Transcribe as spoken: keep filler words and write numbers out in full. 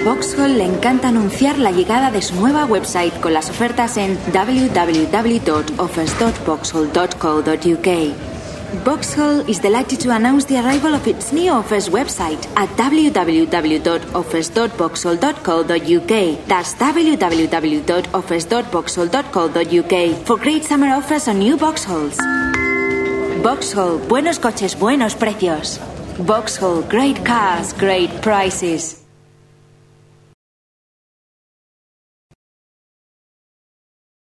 Vauxhall le encanta anunciar la llegada de su nueva website con las ofertas en w w w dot offers dot vauxhall dot co dot u k. Vauxhall is delighted to announce the arrival of its new offers website at w w w dot offers dot vauxhall dot co dot u k. That's w w w dot offers dot vauxhall dot co dot u k for great summer offers on new Vauxhalls. Vauxhall, buenos coches, buenos precios. Vauxhall, great cars, great prices.